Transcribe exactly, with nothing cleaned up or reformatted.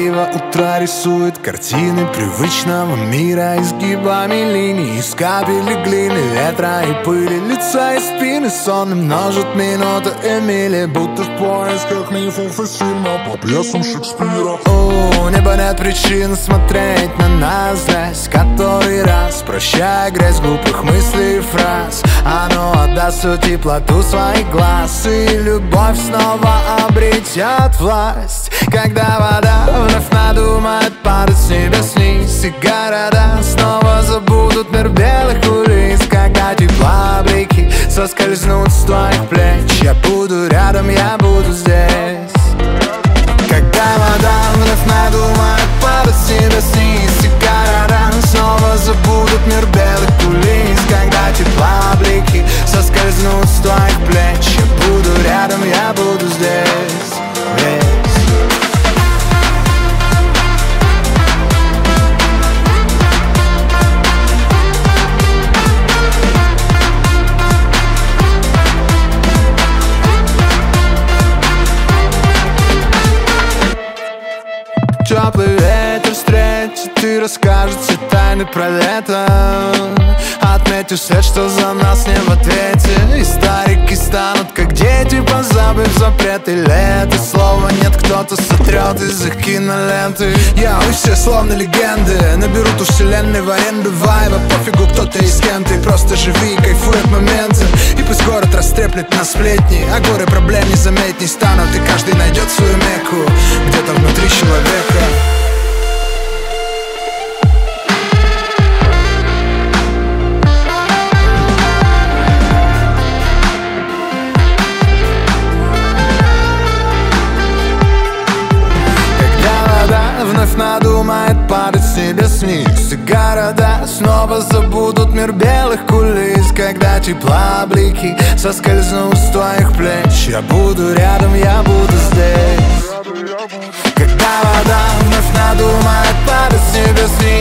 дерево утра рисует картины привычного мира изгибами линий, из капель глины, ветра и пыли, лица и спины сонно множат минуты и мили, будто в поисках мифов из фильма по пьесам Шекспира. У неба нет причин смотреть на нас злясь который раз, прощая грязь глупых мыслей и фраз. Оно отдаст всю теплоту своих глаз, и любовь снова обретет власть. Когда вода вновь надумает падать с небес вниз, и города снова забудут мир белых кулис. Когда тепла блики соскользнут с твоих плеч, я буду рядом, я буду здесь. Когда вода вновь надумает падать с небес вниз, и города снова забудут мир белых кулис. Когда тепла блики соскользнут с твоих плеч, я буду рядом, я буду здесь весь. Теплый ветер встретит и расскажет все тайны про лето. Отметив все, что за нас не в ответе. И старики станут как дети, позабыв запреты. Лето слова нет, кто-то сотрет из их киноленты. Я и все словно легенды наберут у вселенной в аренду вайба. Пофигу, кто ты и с кем ты, просто живи и кайфуй от момента. И пусть город растреплет на сплетни, а горы проблем не заметней станут. И каждый найдет свою мекку где-то внутри человека. Вновь надумает падать с небес вниз, и города снова забудут мир белых кулис. Когда тепла блики соскользнут с твоих плеч, я буду рядом, я буду здесь. Когда вода вновь надумает падать с небес вниз,